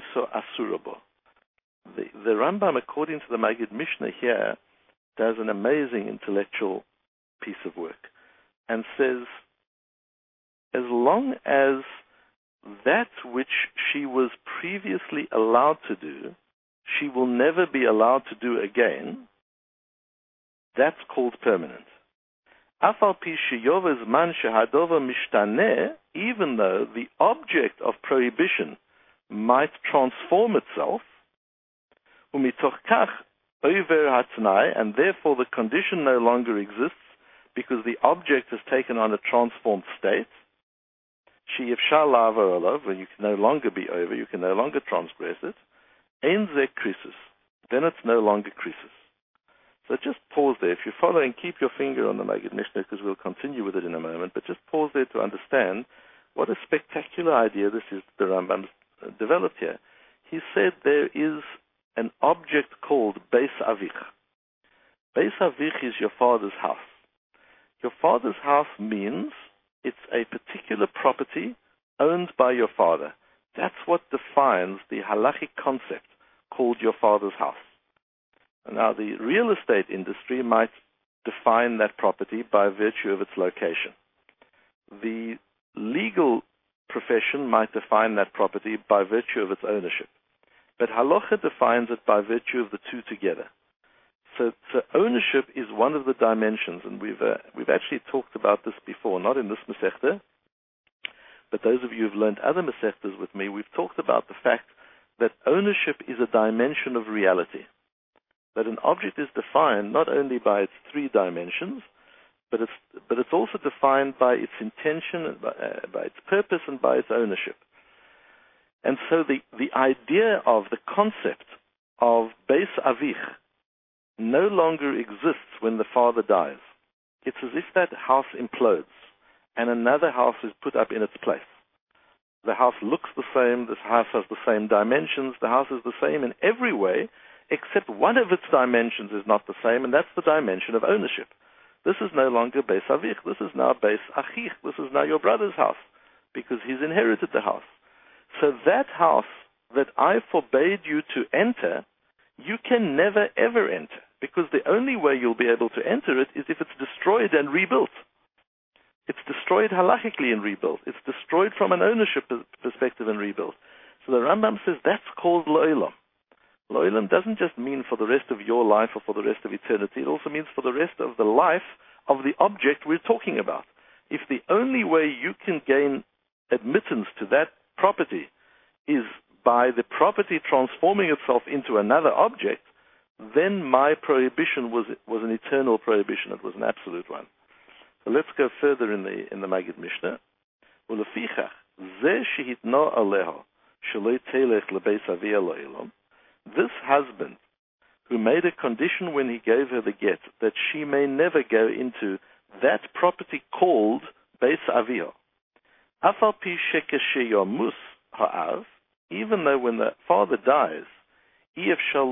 the Rambam, according to the Magid Mishnah here, does an amazing intellectual piece of work and says, as long as that which she was previously allowed to do, she will never be allowed to do again, that's called permanent. Even though the object of prohibition might transform itself, and therefore the condition no longer exists because the object has taken on a transformed state, when you can no longer be over, you can no longer transgress it, then it's no longer krisis. So just pause there. If you're following, keep your finger on the Magid Mishnah, because we'll continue with it in a moment, but just pause there to understand what a spectacular idea this is that the Rambam developed here. He said there is an object called Beis Avich. Beis Avich is your father's house. Your father's house means it's a particular property owned by your father. That's what defines the halachic concept called your father's house. Now, the real estate industry might define that property by virtue of its location. The legal profession might define that property by virtue of its ownership. But halacha defines it by virtue of the two together. So, so ownership is one of the dimensions, and we've uh, we've actually talked about this before, not in this Masechta, but those of you who've learned other Masechtas with me, we've talked about the fact that ownership is a dimension of reality. That an object is defined not only by its three dimensions, but it's but it's also defined by its intention, and by, uh, by its purpose, and by its ownership. And so the, the idea of the concept of Beis Avich no longer exists when the father dies. It's as if that house implodes and another house is put up in its place. The house looks the same, this house has the same dimensions, the house is the same in every way, except one of its dimensions is not the same, and that's the dimension of ownership. This is no longer Beis Avich, this is now Beis Achich, this is now your brother's house, because he's inherited the house. So that house that I forbade you to enter, you can never ever enter, because the only way you'll be able to enter it is if it's destroyed and rebuilt. It's destroyed halachically and rebuilt. It's destroyed from an ownership perspective and rebuilt. So the Rambam says that's called Lo'olam. Lo'olam doesn't just mean for the rest of your life or for the rest of eternity. It also means for the rest of the life of the object we're talking about. If the only way you can gain admittance to that property is by the property transforming itself into another object, then my prohibition was was an eternal prohibition. It was an absolute one. So let's go further in the in the Maggid Mishnah. This husband who made a condition when he gave her the get that she may never go into that property called Beis Avio. Afal pi shekesheyomus ha'av, even though when the father dies, she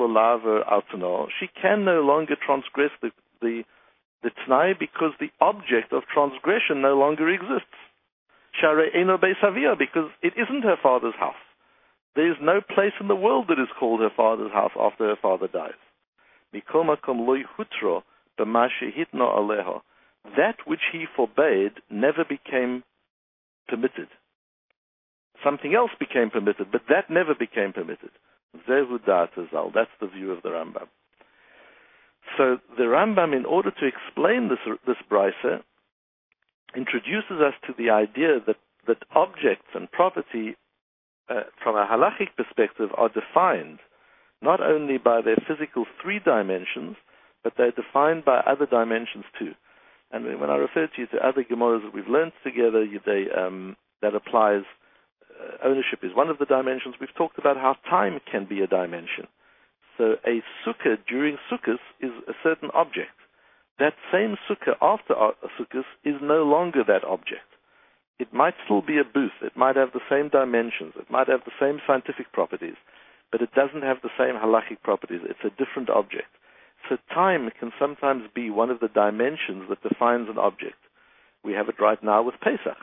can no longer transgress the, the, the t'nai because the object of transgression no longer exists. Sharei eno Beis Avia, because it isn't her father's house. There is no place in the world that is called her father's house after her father dies. That which he forbade never became permitted. Something else became permitted, but that never became permitted. Zehu da'at hazal. That's the view of the Rambam. So the Rambam, in order to explain this this brisa, introduces us to the idea that, that objects and property, uh, from a halachic perspective, are defined not only by their physical three dimensions, but they're defined by other dimensions too. And when I refer to you to other Gemaras that we've learned together, they, um, that applies. Uh, ownership is one of the dimensions. We've talked about how time can be a dimension. So a sukkah during Sukkot is a certain object. That same sukkah after a Sukkot is no longer that object. It might still be a booth. It might have the same dimensions. It might have the same scientific properties, but it doesn't have the same halachic properties. It's a different object. So time can sometimes be one of the dimensions that defines an object. We have it right now with Pesach.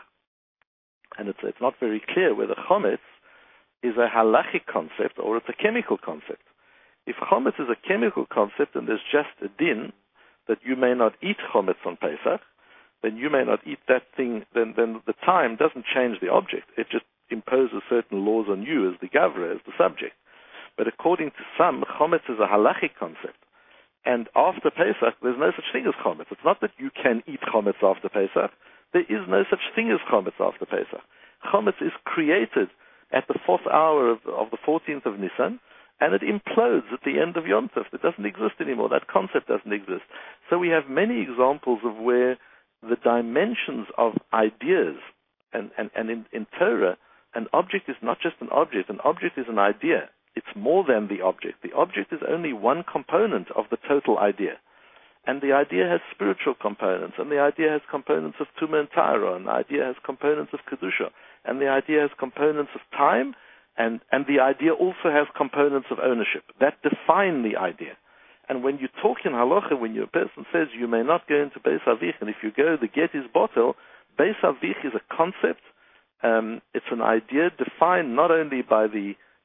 And it's, it's not very clear whether chometz is a halachic concept or it's a chemical concept. If chometz is a chemical concept and there's just a din that you may not eat chometz on Pesach, then you may not eat that thing, then, then the time doesn't change the object. It just imposes certain laws on you as the gavra, as the subject. But according to some, chometz is a halachic concept. And after Pesach, there's no such thing as chometz. It's not that you can eat chometz after Pesach. There is no such thing as chometz after Pesach. Chometz is created at the fourth hour of, of the fourteenth of Nisan, and it implodes at the end of Yom Tov. It doesn't exist anymore. That concept doesn't exist. So we have many examples of where the dimensions of ideas, and, and, and in, in Torah, an object is not just an object. An object is an idea. It's more than the object. The object is only one component of the total idea. And the idea has spiritual components, and the idea has components of Tumah and Tahara, and the idea has components of Kedusha, and the idea has components of time, and, and the idea also has components of ownership that define the idea. And when you talk in halacha, when your person says you may not go into Beis Avich, and if you go, the get is bottle, Beis Avich is a concept. Um, it's an idea defined not only by the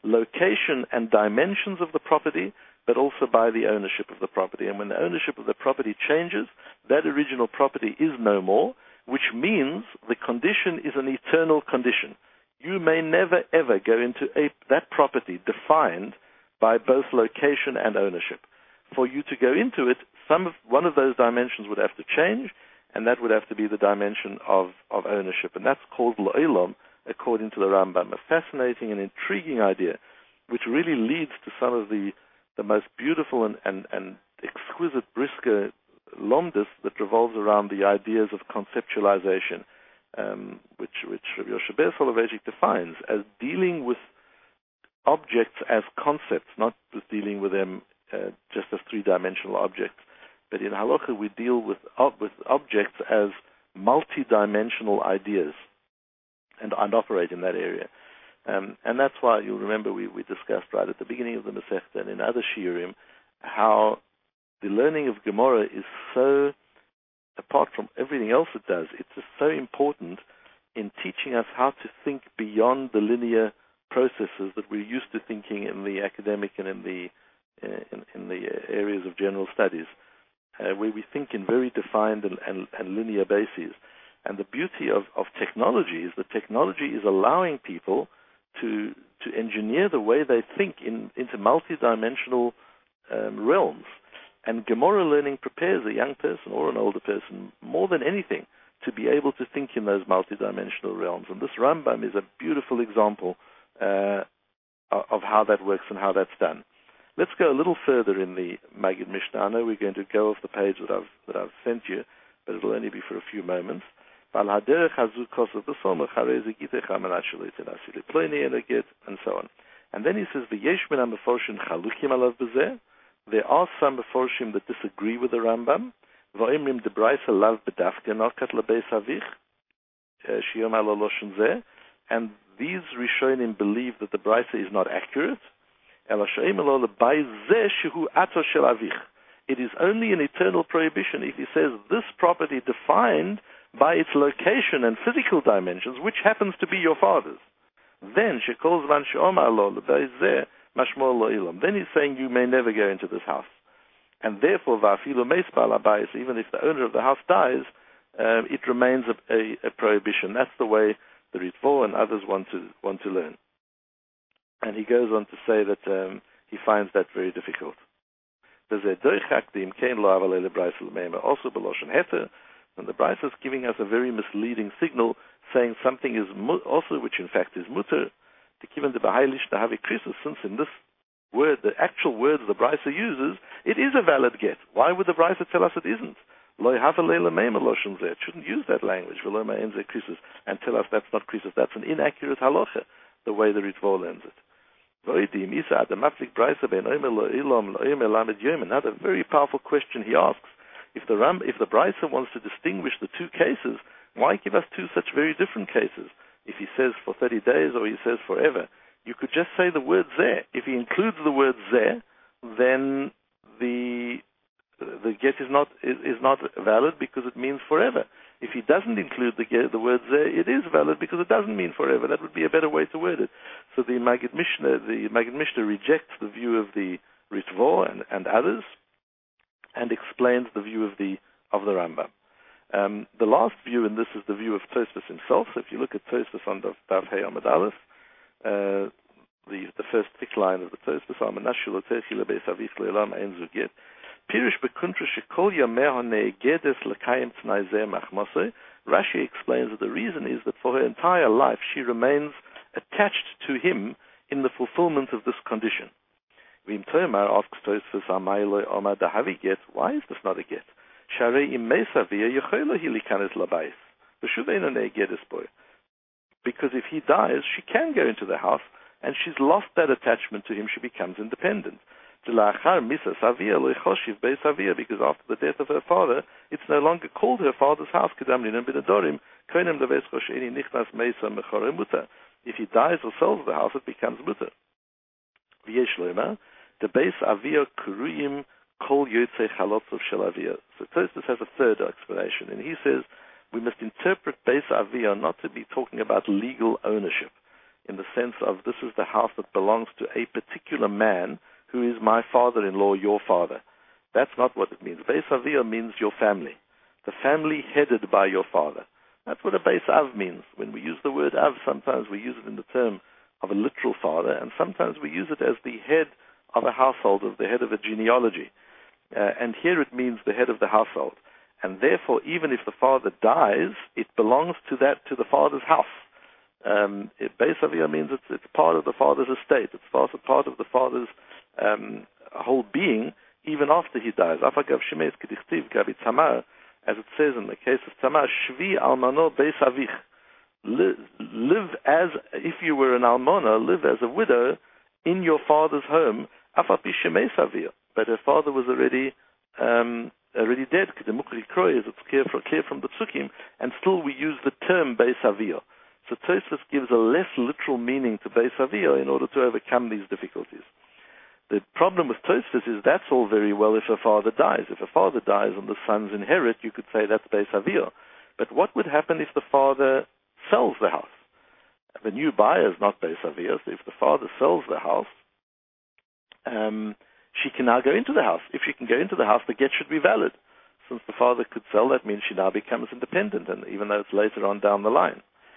location and dimensions of the property, but also by the ownership of the property. And when the ownership of the property changes, that original property is no more, which means the condition is an eternal condition. You may never, ever go into a, that property defined by both location and ownership. For you to go into it, some of, one of those dimensions would have to change, and that would have to be the dimension of, of ownership. And that's called Lo'olam, according to the Rambam. A fascinating and intriguing idea, which really leads to some of the, the most beautiful and, and, and exquisite Brisker Lomdus that revolves around the ideas of conceptualization, um, which, which Rabbi Yoshe Ber Soloveitchik defines as dealing with objects as concepts, not with dealing with them uh, just as three-dimensional objects. But in Halacha, we deal with, ob- with objects as multi-dimensional ideas and, and operate in that area. Um, and that's why you'll remember we, we discussed right at the beginning of the Masechta and in other shiurim how the learning of Gemara is so, apart from everything else it does, it's just so important in teaching us how to think beyond the linear processes that we're used to thinking in the academic and in the uh, in, in the areas of general studies, uh, where we think in very defined and, and, and linear bases. And the beauty of, of technology is that technology is allowing people to to engineer the way they think in into multidimensional um, realms. And Gemara learning prepares a young person or an older person more than anything to be able to think in those multidimensional realms. And this Rambam is a beautiful example uh, of how that works and how that's done. Let's go a little further in the Maggid Mishnah. I know we're going to go off the page that I've that I've sent you, but it'll only be for a few moments. And so on. And then he says, there are some Meforshim that disagree with the Rambam. And these Rishonim believe that the Braisa is not accurate. It is only an eternal prohibition if he says this property defined by its location and physical dimensions, which happens to be your father's. Then she calls Van Shomar Lo Mashmor Lo Ilam. Then he's saying you may never go into this house. And therefore, Va'afilu Meis Ba'al Habayis, even if the owner of the house dies, uh, it remains a, a, a prohibition. That's the way the Ritvo and others want to want to learn. And he goes on to say that um, he finds that very difficult. Also, Beloshen Heter, and the Braisa is giving us a very misleading signal, saying something is mu- also, which in fact is mutter, to given the Beheilish to have a krisis, since in this word, the actual words the Braisa uses, it is a valid get. Why would the Braisa tell us it isn't? It shouldn't use that language, and tell us that's not krisis. That's an inaccurate halacha, the way the Ritvo learns it. Another very powerful question he asks. If the Ram, if the Braisa wants to distinguish the two cases, why give us two such very different cases? If he says for thirty days or he says forever, you could just say the word zeh. If he includes the word zeh, then the the get is not is, is not valid because it means forever. If he doesn't include the get, the word zeh, it is valid because it doesn't mean forever. That would be a better way to word it. So the Maggid Mishnah, the Maggid Mishnah rejects the view of the Ritvo and, and others, and explains the view of the of the Rambam. Um, the last view in this is the view of Tosfos himself. So if you look at Tosfos on the Daf Hey Amud Aleph, uh, the the first thick line of the Tosfos, Amanash Shilotech Lebeis Avich Le'olam Ein Zuget. Pirish Bekuntra Shekol Yameh Hanegedes Lekayim Tnai Zeh Machmoseh. Rashi explains that the reason is that for her entire life she remains attached to him in the fulfillment of this condition. Vim Toimar asks Tosfos, Amayloi Omar Dahavi get. Why is this not a get? Sharei im Mesavia Yechoilo Hilikanes Labais. V'shuveinu Negedes Boy. Because if he dies, she can go into the house, and she's lost that attachment to him. She becomes independent. Because after the death of her father, it's no longer called her father's house. If he dies or sells the house, it becomes mutter. The base avia kuruyim kol yotze chalotzov shel avia. So Tosfos has a third explanation, and he says we must interpret base avia not to be talking about legal ownership. in the sense of this is the house that belongs to a particular man who is my father-in-law, your father. That's not what it means. Beis Avia means your family, the family headed by your father. That's what a Beis Av means. When we use the word Av, sometimes we use it in the term of a literal father, and sometimes we use it as the head of a household, as the head of a genealogy. Uh, and here it means the head of the household. And therefore, even if the father dies, it belongs to that, to the father's house. Um, Beis Avia means it's, it's part of the father's estate. It's part, part of the father's um, whole being, even after he dies. Afagav Shemes Kedichtiv Gabi Tamar, as it says in the case of Tamar, Shvi Almano Beis Avich. Live as if you were an almana, live as a widow in your father's home. Afapi Shemes Avia, but her father was already um, already dead. The Mukri Kroy is it's clear from, clear from the Psukim, and still we use the term Beis Avia. So Tosfos gives a less literal meaning to Beis Avia in order to overcome these difficulties. The problem with Tosfos is that's all very well if a father dies. If a father dies and the sons inherit, you could say that's Beis Avia. But what would happen if the father sells the house? The new buyer is not Beis Avia, so if the father sells the house, um, she can now go into the house. If she can go into the house, the get should be valid. Since the father could sell, that means she now becomes independent, and even though it's later on down the line.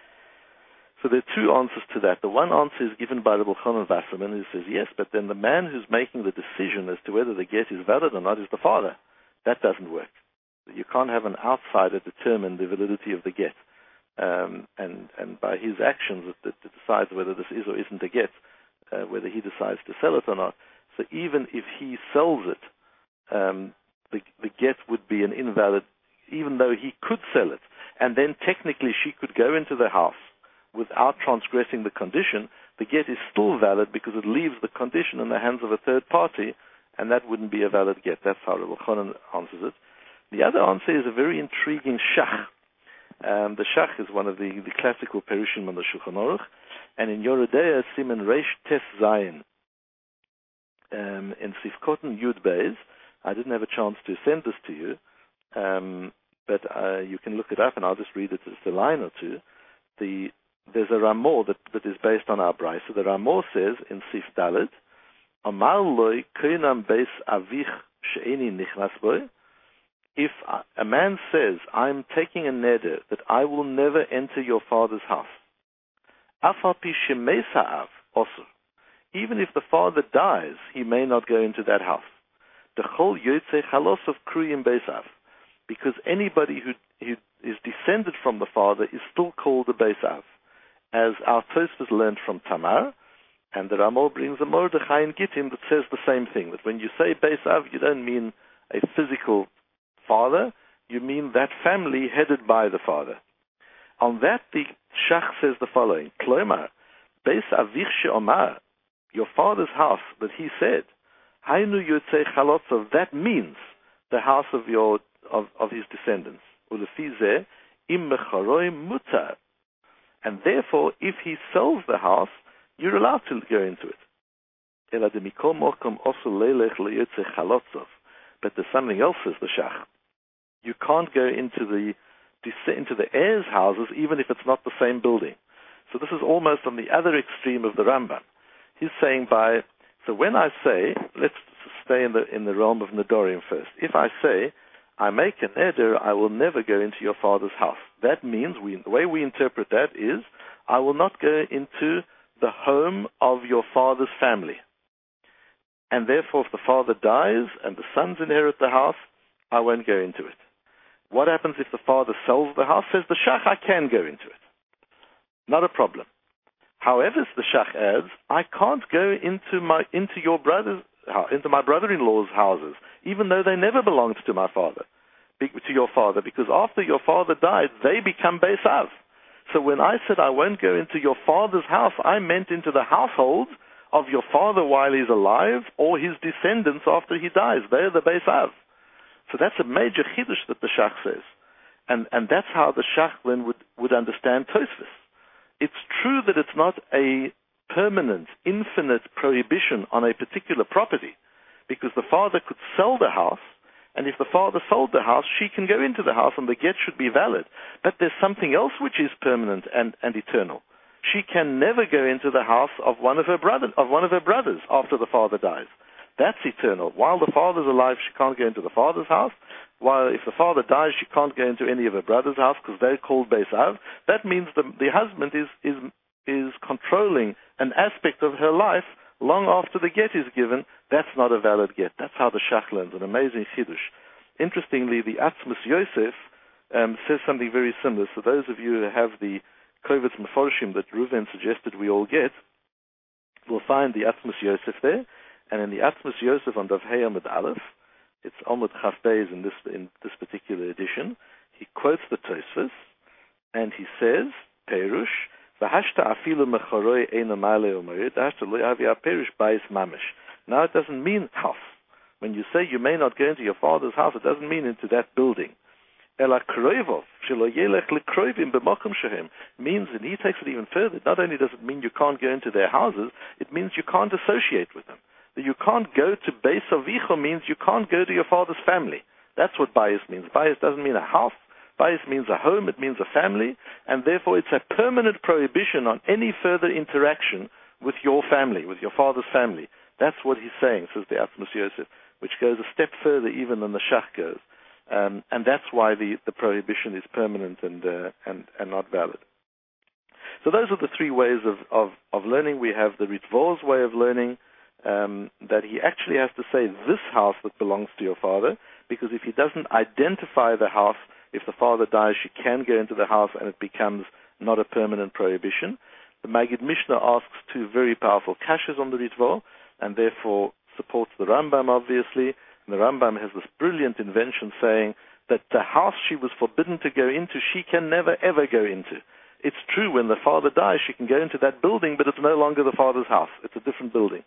So there are two answers to that. The one answer is given by Rabbi Chanan Wasserman, who says yes, but then the man who's making the decision as to whether the get is valid or not is the father. That doesn't work. You can't have an outsider determine the validity of the get. Um, and, and by his actions, it, it decides whether this is or isn't a get, uh, whether he decides to sell it or not. So even if he sells it, um, the, the get would be an invalid, even though he could sell it. And then technically she could go into the house without transgressing the condition. The get is still valid because it leaves the condition in the hands of a third party, and that wouldn't be a valid get. That's how Rabbi Chanan answers it. The other answer is a very intriguing shach. Um, the shach is one of the, the classical perushim on the Shulchan Aruch, and in Yoredeya Siman Reish Tes Zayin, um, in Sifkoten Yud Beis. I didn't have a chance to send this to you, um, but uh, you can look it up, and I'll just read it as a line or two. The There's a Ramor that, that is based on our Bryce. So the Ramor says in Sif Dalet, Amar loy koinam beis avich she'eni nichnas boy. If a man says, I'm taking a neder that I will never enter your father's house, afapi shemes ha'av also, even if the father dies, he may not go into that house. Dechol yotze chalos of kruyim beis av, because anybody who, who is descended from the father is still called a beis av, as our Tosfos learned from Tamar, and the Ramah brings a Mordechai in Gittim that says the same thing, that when you say beis av, you don't mean a physical father, you mean that family headed by the father. On that, the Shach says the following, Klomar, beis avich she'omar, your father's house, that he said, Hainu yotzei chalotzov, that means the house of your of, of his descendants. Ulefi zeh, im mecharoi mutar. And therefore, if he sells the house, you're allowed to go into it. Ela de mikol mokom osu leilech leyotzei chalotzov. But there's something else, says the Shach. You can't go into the into the heirs' houses, even if it's not the same building. So this is almost on the other extreme of the Rambam. He's saying by, so when I say, let's stay in the in the realm of Nedorim first. If I say, I make an neder, I will never go into your father's house. That means, we, the way we interpret that is, I will not go into the home of your father's family. And therefore, if the father dies and the sons inherit the house, I won't go into it. What happens if the father sells the house? Says the Shach, I can go into it. Not a problem. However, the Shach adds, I can't go into my into your brother's into my brother-in-law's houses, even though they never belonged to my father, to your father, because after your father died, they become beis av. So when I said I won't go into your father's house, I meant into the household of your father while he's alive, or his descendants after he dies. They're the beis av. So that's a major chiddush that the Shach says, and and that's how the Shach then would would understand Tosfos. It's true that it's not a permanent, infinite prohibition on a particular property, because the father could sell the house, and if the father sold the house, she can go into the house and the get should be valid. But there's something else which is permanent and, and eternal. she can never go into the house of one of her brother, of one of her brothers after the father dies. That's eternal. While the father's alive, she can't go into the father's house. While if the father dies, she can't go into any of her brother's house because they're called Beis Av. That means the, the husband is, is, is controlling an aspect of her life long after the get is given. That's not a valid get. That's how the Shach learns, an amazing Chiddush. Interestingly, the Atzmus Yosef um, says something very similar. So those of you who have the Kovetz Meforshim that Reuven suggested we all get, will find the Atzmus Yosef there. And in the Atzmus Yosef on Dav Hey Amud Aleph, it's Amud Chaf Beis in this in this particular edition, he quotes the Tosfos, and he says, Perush, V'hashta afilu mecharoi eina male umarid, hashta lo yavi perush bayis mamish. Now it doesn't mean house. When you say you may not go into your father's house, it doesn't mean into that building. Ela kroivov, shelo yelech lekroivim b'mokum shehem, means, and he takes it even further, not only does it mean you can't go into their houses, it means you can't associate with them. That you can't go to Beis Avicha means you can't go to your father's family. That's what bayis means. Bayis doesn't mean a house. Bayis means a home. It means a family. And therefore it's a permanent prohibition on any further interaction with your family, with your father's family. That's what he's saying, says the Atzmus Yosef, which goes a step further even than the Shach goes. Um, and that's why the, the prohibition is permanent and, uh, and, and not valid. So those are the three ways of, of, of learning. We have the Ritvor's way of learning, Um, that he actually has to say this house that belongs to your father, because if he doesn't identify the house, if the father dies, she can go into the house and it becomes not a permanent prohibition. The Maggid Mishnah asks two very powerful kashas on the Ritvah, and therefore supports the Rambam, obviously. And the Rambam has this brilliant invention saying that the house she was forbidden to go into, she can never ever go into. It's true, when the father dies, she can go into that building, but it's no longer the father's house. It's a different building.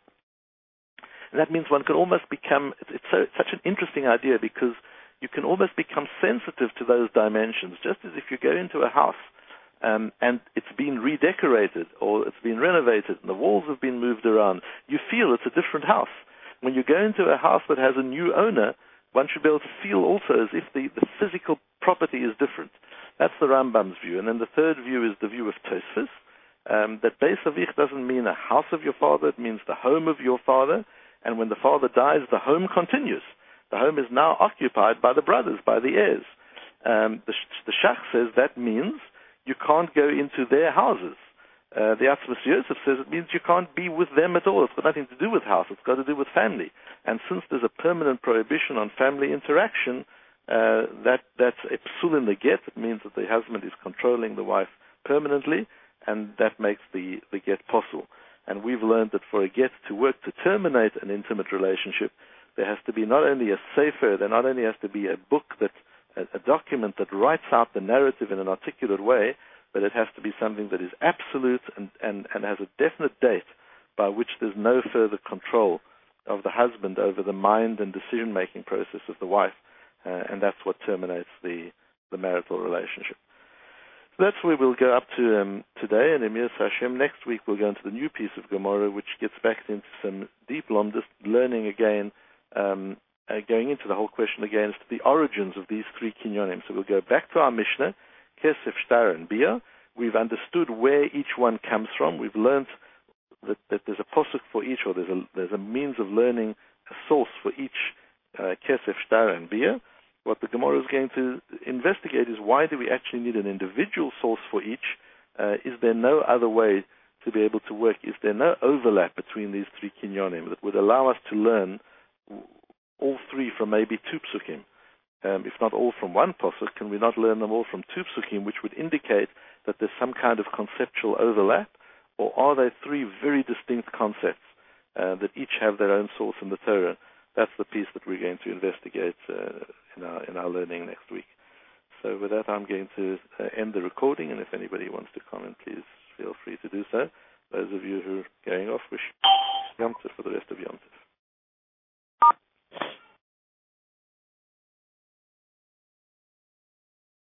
And that means one can almost become, it's, so, it's such an interesting idea, because you can almost become sensitive to those dimensions, just as if you go into a house um, and it's been redecorated or it's been renovated and the walls have been moved around. You feel it's a different house. When you go into a house that has a new owner, one should be able to feel also as if the, the physical property is different. That's the Rambam's view. And then the third view is the view of Tosfos, um, that Beis Avich doesn't mean a house of your father, it means the home of your father. And when the father dies, the home continues. The home is now occupied by the brothers, by the heirs. Um, the, the Shach says that means you can't go into their houses. Uh, the Atzmus Yosef says it means you can't be with them at all. It's got nothing to do with house. It's got to do with family. And since there's a permanent prohibition on family interaction, uh, that that's a psul in the get. It means that the husband is controlling the wife permanently, and that makes the, the get possible. And we've learned that for a get to work to terminate an intimate relationship, there has to be not only a sefer, there not only has to be a book, that a, a document that writes out the narrative in an articulate way, but it has to be something that is absolute and, and, and has a definite date by which there's no further control of the husband over the mind and decision-making process of the wife. Uh, and that's what terminates the, the marital relationship. That's where we'll go up to um, today, and Emir Hashem. Next week we'll go into the new piece of Gemara, which gets back into some deep lomdus, learning again, um, uh, going into the whole question again, as to the origins of these three kinyonim. So we'll go back to our Mishnah, Kesef, Shtar, and Bia. We've understood where each one comes from. We've learned that, that there's a posuk for each, or there's a, there's a means of learning a source for each uh, Kesef, Shtar, and Bia. What the Gemara is going to investigate is, why do we actually need an individual source for each? Uh, is there no other way to be able to work? Is there no overlap between these three kinyonim that would allow us to learn all three from maybe two psukim? Um, if not all from one posuk, can we not learn them all from two psukim, which would indicate that there's some kind of conceptual overlap? Or are they three very distinct concepts uh, that each have their own source in the Torah? That's the piece that we're going to investigate uh, in our in our learning next week. So with that, I'm going to uh, end the recording, and if anybody wants to comment, please feel free to do so. Those of you who are going off, wish Yom Tov for the rest of Yom Tov.